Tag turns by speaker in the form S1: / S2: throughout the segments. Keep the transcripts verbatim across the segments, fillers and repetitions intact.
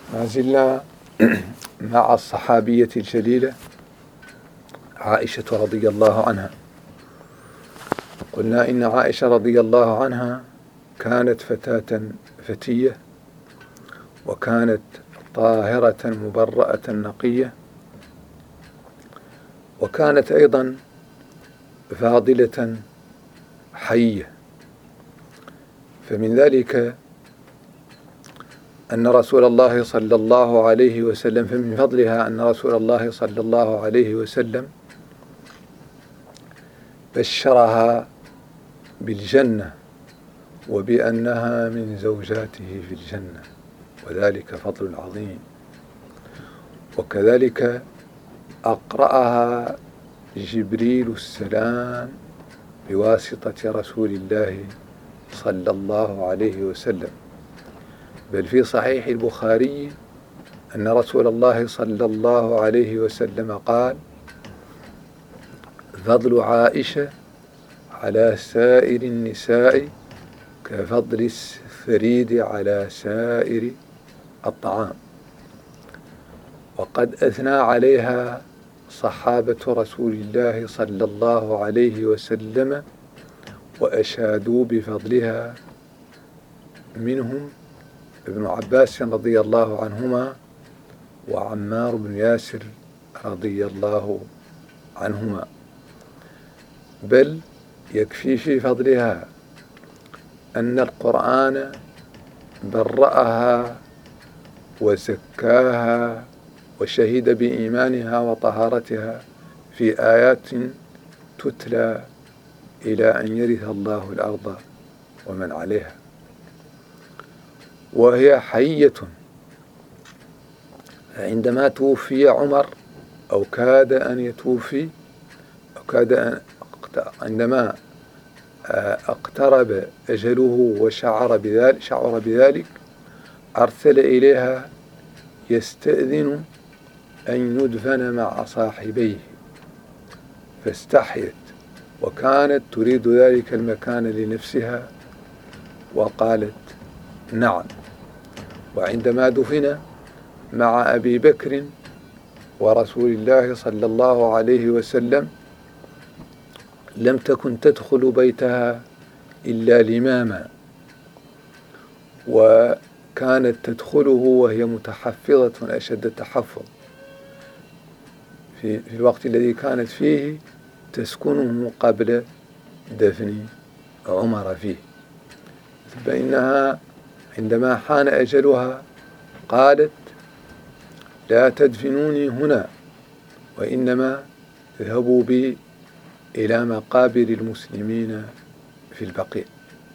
S1: ما زلنا مع الصحابية الجليلة عائشة رضي الله عنها. قلنا إن عائشة رضي الله عنها كانت فتاة فتية، وكانت طاهرة مبرأة نقية، وكانت أيضا فاضلة حية. فمن ذلك أن رسول الله صلى الله عليه وسلم فمن فضلها أن رسول الله صلى الله عليه وسلم بشرها بالجنة وبأنها من زوجاته في الجنة، وذلك فضل عظيم. وكذلك أقرأها جبريل السلام بواسطة رسول الله صلى الله عليه وسلم. بل في صحيح البخاري أن رسول الله صلى الله عليه وسلم قال: فضل عائشة على سائر النساء كفضل الثريد على سائر الطعام. وقد أثنى عليها صحابة رسول الله صلى الله عليه وسلم وأشادوا بفضلها، منهم ابن عباس رضي الله عنهما وعمار بن ياسر رضي الله عنهما. بل يكفي في فضلها أن القرآن برأها وزكاها وشهد بإيمانها وطهارتها في آيات تتلى إلى أن يرث الله الأرض ومن عليها، وهي حية. عندما توفي عمر أو كاد أن يتوفي أو كاد أن عندما اقترب أجله وشعر بذلك شعر بذلك أرسل إليها يستأذن أن يدفن مع صاحبيه، فاستحيت وكانت تريد ذلك المكان لنفسها وقالت نعم. وعندما دفن مع أبي بكر ورسول الله صلى الله عليه وسلم لم تكن تدخل بيتها إلا لماما، وكانت تدخله وهي متحفظة أشد التحفظ في الوقت الذي كانت فيه تسكنه قبل دفن عمر فيه. فإنها عندما حان أجلها قالت: لا تدفنوني هنا، وإنما اذهبوا بي إلى مقابر المسلمين في البقيع.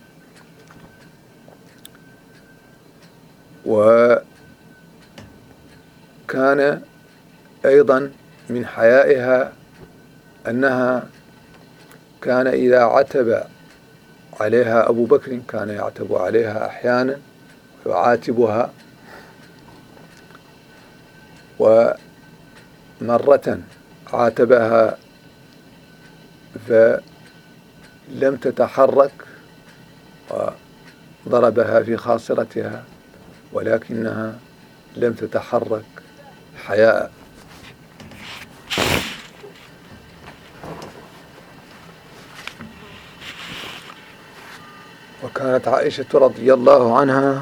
S1: وكان أيضا من حيائها أنها كان إذا عتب عليها أبو بكر كان يعتب عليها أحيانا ويعاتبها. ومرة عاتبها فلم تتحرك وضربها في خاصرتها، ولكنها لم تتحرك حياء. وكانت عائشة رضي الله عنها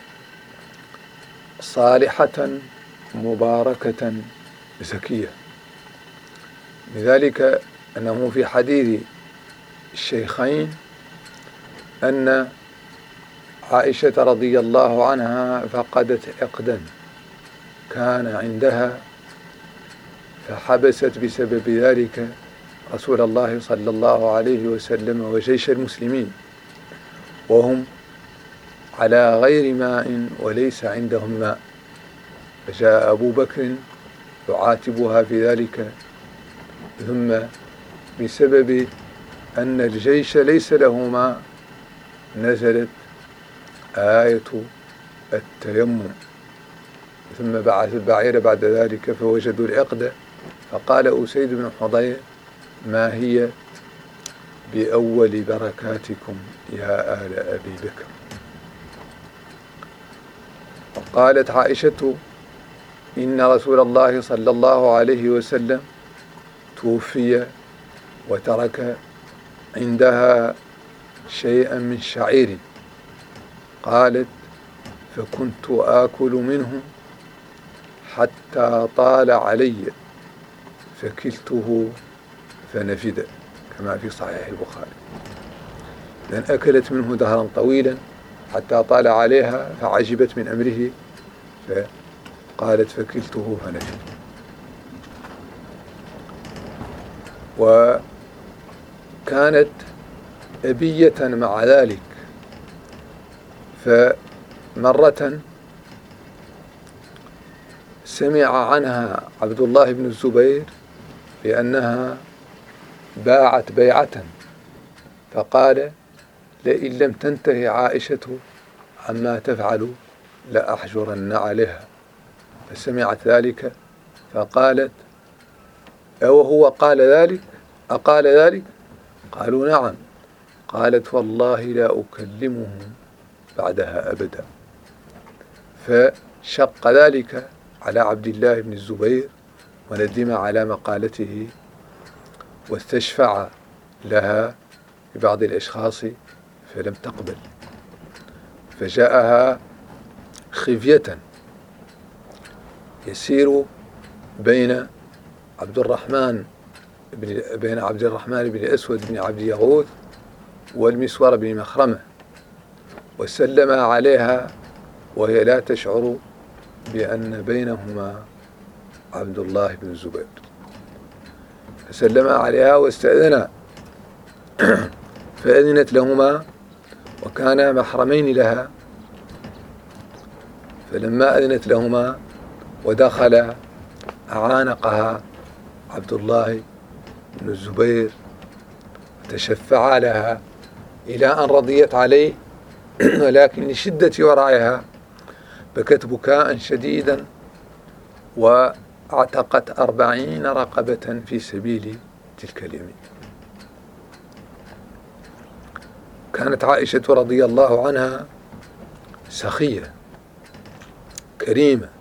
S1: صالحة مباركة زكية، لذلك أنه في حديث الشيخين أن عائشة رضي الله عنها فقدت عقدا كان عندها، فحبست بسبب ذلك رسول الله صلى الله عليه وسلم وجيش المسلمين، وهم على غير ماء وليس عندهم ماء. فجاء أبو بكر يعاتبها في ذلك، ثم بسبب أن الجيش ليس له ماء نزلت آية التيمم. ثم بعث البعير بعد ذلك فوجدوا العقد، فقال أسيد بن حضير: ما هي بأول بركاتكم يا آل أبي بكر. قالت عائشة إن رسول الله صلى الله عليه وسلم توفي وترك عندها شيئا من شعير، قالت فكنت آكل منه حتى طال علي فكلته فنفد، كما في صحيح البخاري. لأن أكلت منه دهرا طويلا حتى طال عليها فعجبت من أمره فقالت فكلته فنفد. وكانت أبية مع ذلك، فمرة سمع عنها عبد الله بن الزبير بأنها باعت بيعة، فقال لئن لم تنتهي عائشة عما تفعل لأحجرن عليها. فسمعت ذلك فقالت أو هو قال ذلك أقال ذلك؟ قالوا نعم. قالت والله لا أكلمه بعدها أبدا. فشق ذلك على عبد الله بن الزبير وندم على مقالته واستشفع لها ببعض الأشخاص فلم تقبل، فجاءها خفية يسير بين عبد الرحمن بن بين عبد الرحمن بن أسود بن عبد يغوث والمسور بن مخرمة، وسلم عليها وهي لا تشعر بأن بينهما عبد الله بن الزبير، فسلم عليها واستأذنا فأذنت لهما وكانا محرمين لها. فلما أذنت لهما ودخل أعانقها عبد الله بن الزبير تشفع لها إلى أن رضيت عليه، ولكن لشدة ورعها بكت بكاء شديدا واعتقت أربعين رقبة في سبيل تلك اليمين. كانت عائشة رضي الله عنها سخية كريمة،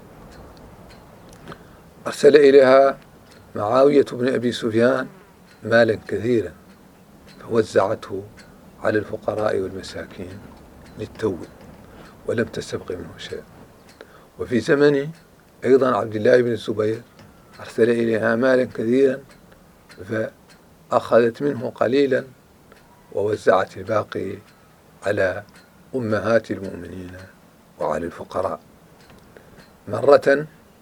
S1: أرسل إليها معاوية بن أبي سفيان مالا كثيرا فوزعته على الفقراء والمساكين للتو ولم تستبق منه شيء. وفي زمن أيضا عبد الله بن الزبير أرسل إليها مالا كثيرا فأخذت منه قليلا ووزعت الباقي على أمهات المؤمنين وعلى الفقراء. مرة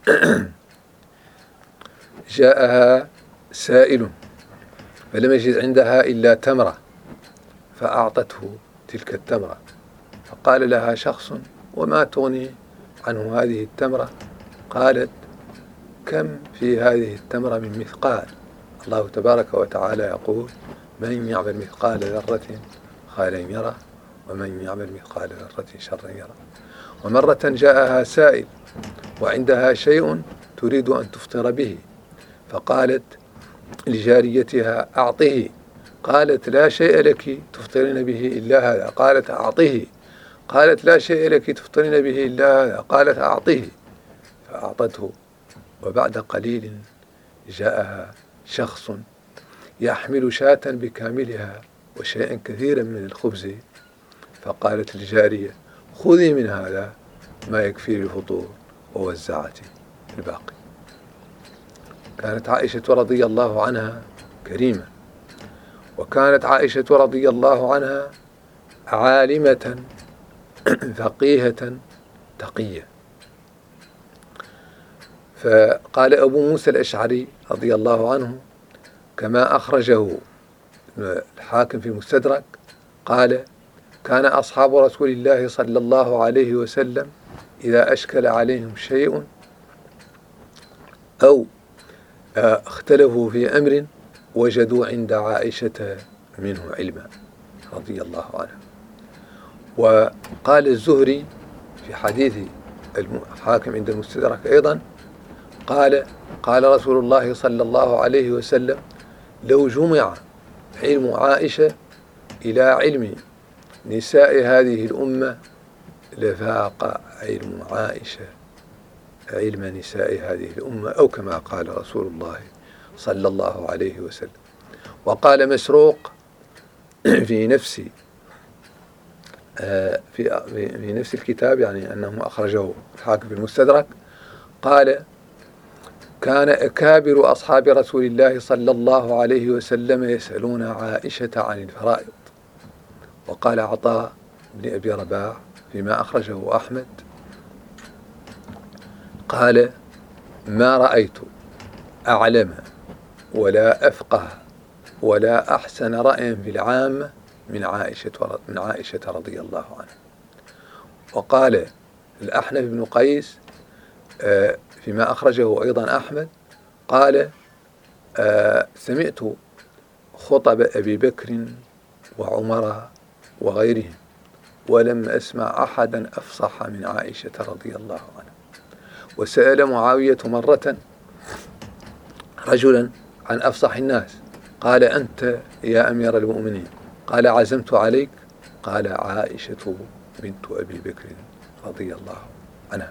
S1: جاءها سائل فلم يجد عندها إلا تمرة فأعطته تلك التمرة، فقال لها شخص وما تغني عنه هذه التمرة؟ قالت كم في هذه التمرة من مثقال؟ الله تبارك وتعالى يقول من يعمل مثقال ذرة خيرا يره ومن يعمل مثقال ذرة شرا يره. ومرة جاءها سائل وعندها شيء تريد أن تفطر به، فقالت لجاريتها أعطه، قالت لا شيء لك تفطرين به إلا هذا، قالت أعطه، قالت لا شيء لك تفطرين به إلا هذا، قالت أعطه، فأعطته. وبعد قليل جاءها شخص يحمل شاة بكاملها وشيئا كثيرا من الخبز، فقالت للجارية خذي من هذا ما يكفي الفطور، ووزعت الباقي. كانت عائشة رضي الله عنها كريمة، وكانت عائشة رضي الله عنها عالمة فقيهة تقية. فقال أبو موسى الأشعري رضي الله عنه كما أخرجه الحاكم في المستدرك قال كان أصحاب رسول الله صلى الله عليه وسلم إذا أشكل عليهم شيء أو اختلفوا في أمر وجدوا عند عائشة منه علما رضي الله عنها. وقال الزهري في حديث الحاكم عند المستدرك أيضا قال قال رسول الله صلى الله عليه وسلم لو جمع علم عائشة إلى علم نساء هذه الأمة لفاق علم عائشة علم نساء هذه الأمة، أو كما قال رسول الله صلى الله عليه وسلم. وقال مسروق في نفس في في نفس الكتاب، يعني أنه أخرجه الحاكم في المستدرك، قال: كان أكابر أصحاب رسول الله صلى الله عليه وسلم يسألون عائشة عن الفرائض. وقال عطاء بن أبي رباح فيما أخرجه أحمد، قال: ما رأيت أعلم ولا أفقه ولا أحسن رأي في العامة من عائشة من عائشة رضي الله عنها. وقال الأحنف بن قيس فيما أخرجه أيضا أحمد، قال: سمعت خطب أبي بكر وعمر وغيرهم ولم أسمع أحدا أفصح من عائشة رضي الله عنها. وسأل معاوية مرة رجلا عن أفصح الناس، قال: أنت يا أمير المؤمنين. قال: عزمت عليك. قال: عائشة بنت أبي بكر رضي الله عنها.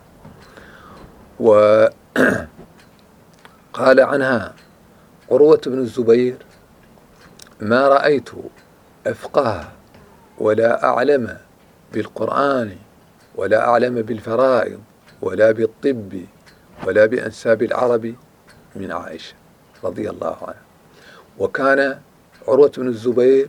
S1: وقال عنها عروة بن الزبير: ما رأيت أفقه ولا أعلم بالقرآن ولا أعلم بالفرائض ولا بالطب ولا بأنساب العرب من عائشة رضي الله عنها. وكان عروة بن الزبير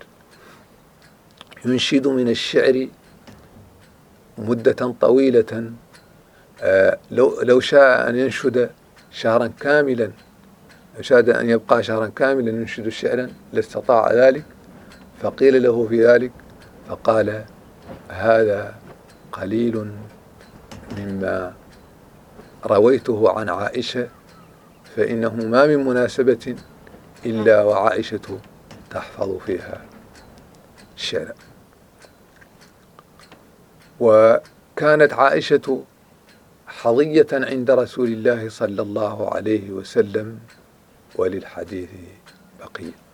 S1: ينشد من الشعر مدة طويلة، آه لو, لو شاء أن ينشد شهرا كاملا، لو شاء أن يبقى شهرا كاملا ينشد شعرا لاستطاع ذلك، فقيل له في ذلك فقال: هذا قليل مما رويته عن عائشة، فإنه ما من مناسبة إلا وعائشة تحفظ فيها الشعر. وكانت عائشة حظية عند رسول الله صلى الله عليه وسلم، وللحديث بقية.